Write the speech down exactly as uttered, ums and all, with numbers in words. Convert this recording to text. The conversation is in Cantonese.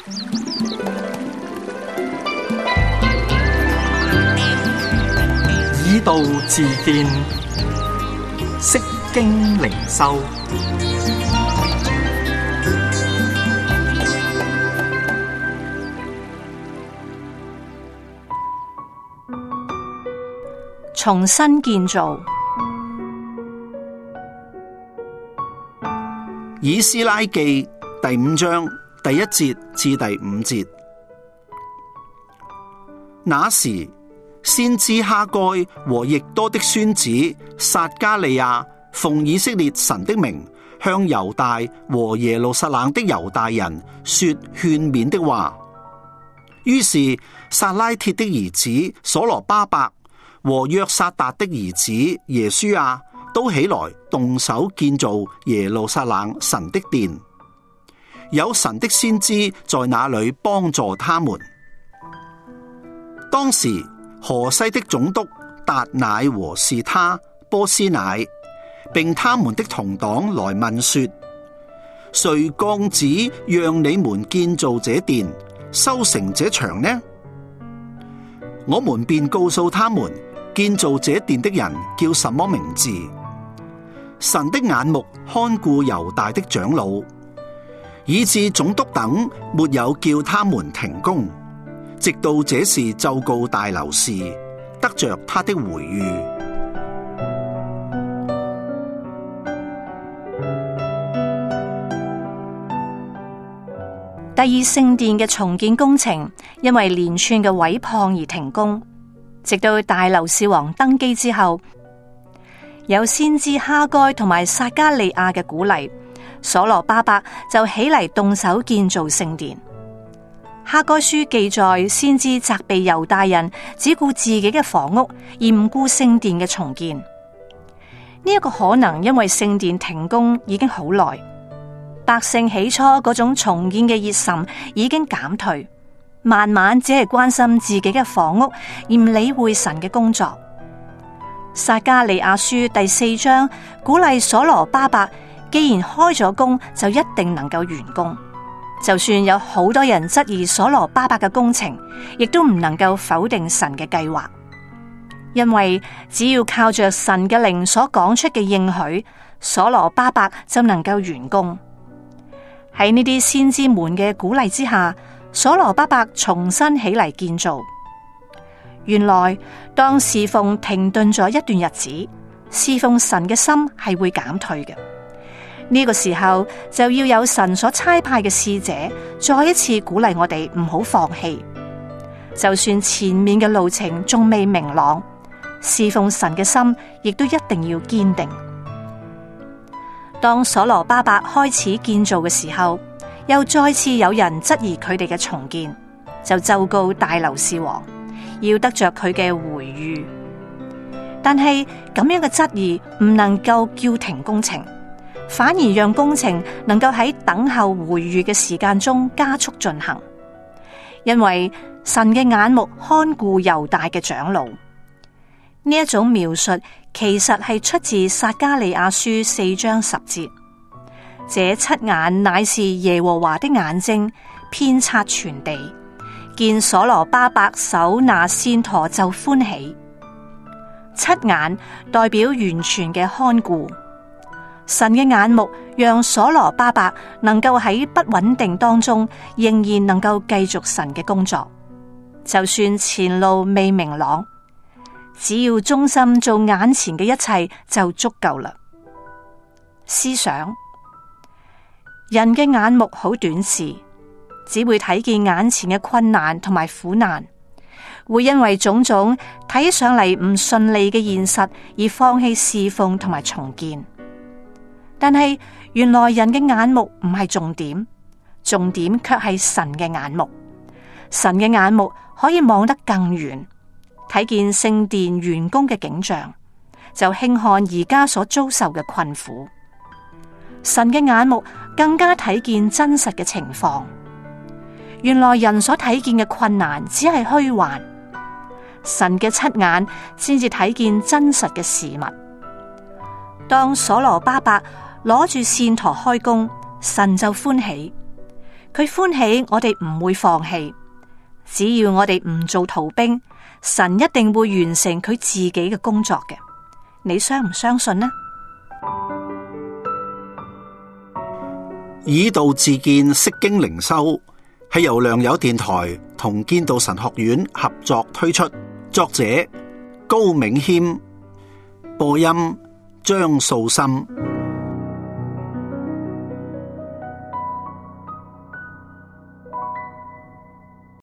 以道自見，釋經靈修。 重新建造。 以斯拉記第五章第一節至第五節。那時，先知哈該和易多的孫子撒迦利亞奉以色列神的名，向猶大和耶路撒冷的猶大人說勸勉的話。於是撒拉鐵的兒子所羅巴伯和約撒達的兒子耶書亞都起來動手建造耶路撒冷神的殿，有神的先知在那裏幫助他們。當時河西的總督達乃和示他、波斯乃並他們的同黨來問說：誰降旨讓你們建造這殿、修成這牆呢？我們便告訴他們，建造這殿的人叫什麼名字。神的眼目看顧猶大的長老，以致總督等沒有叫他們停工，直到這事奏告大流士，得着他的回諭。 第二聖殿嘅重建工程因為連串嘅毀謗而停工，直到大流士王登基之後，有先知哈該同埋撒迦利亞嘅鼓勵，所羅巴伯就起嚟動手建造聖殿。哈該書記載，先知責備猶大人只顧自己嘅房屋，而唔顧聖殿嘅重建。呢、這、一個可能因為聖殿停工已經好耐，百姓起初嗰種重建嘅熱忱已經減退，慢慢只係關心自己嘅房屋，而唔理會神嘅工作。撒迦利亞書第四章鼓勵所羅巴伯，既然開咗工，就一定能夠完工。就算有好多人質疑所羅巴伯嘅工程，亦都唔能夠否定神嘅計劃，因為只要靠着神嘅靈所講出嘅應許，所羅巴伯就能夠完工。喺呢啲先知們嘅鼓勵之下，所羅巴伯重新起嚟建造。原來當侍奉停頓咗一段日子，侍奉神嘅心係會減退嘅。呢個時候就要有神所差派嘅使者再一次鼓勵我哋唔好放棄，就算前面嘅路程仲未明朗，侍奉神嘅心亦都一定要堅定。當所羅巴伯開始建造嘅時候，又再次有人質疑佢哋嘅重建，就奏告大流士王，要得着佢嘅回諭。但係咁樣嘅質疑唔能夠叫停工程，反而讓工程能夠喺等候回諭嘅時間中加速進行，因為神嘅眼目看顧猶大嘅長老。呢一種描述其實係出自撒迦利亞書四章十節，這七眼乃是耶和華的眼睛，遍察全地，見所羅巴伯手拿線鉈就歡喜。七眼代表完全嘅看顧，神嘅眼目讓所羅巴伯能夠喺不穩定當中仍然能夠繼續神嘅工作，就算前路未明朗，只要忠心做眼前嘅一切就足夠啦。思想，人嘅眼目好短視，只會睇見眼前嘅困難同埋苦難，會因為種種睇上嚟唔順利嘅現實而放棄侍奉同埋重建。但係原來人嘅眼目唔係重點，重點卻係神嘅眼目。神嘅眼目可以望得更遠，睇見聖殿完工嘅景象，就輕看而家所遭受嘅困苦。神嘅眼目更加睇見真實嘅情況。原來人所睇見嘅困難只係虛幻，神嘅七眼先至睇見真實嘅事物。當所羅巴伯攞住線鉈開工，神就歡喜， 佢歡喜我哋唔會放棄，只要我哋唔做逃兵，神一定會完成佢自己嘅工作嘅。你相唔相信呢？ 以道自建釋經靈修係由良友電台同建道神學院合作推出，作者高銘謙，播音張素心。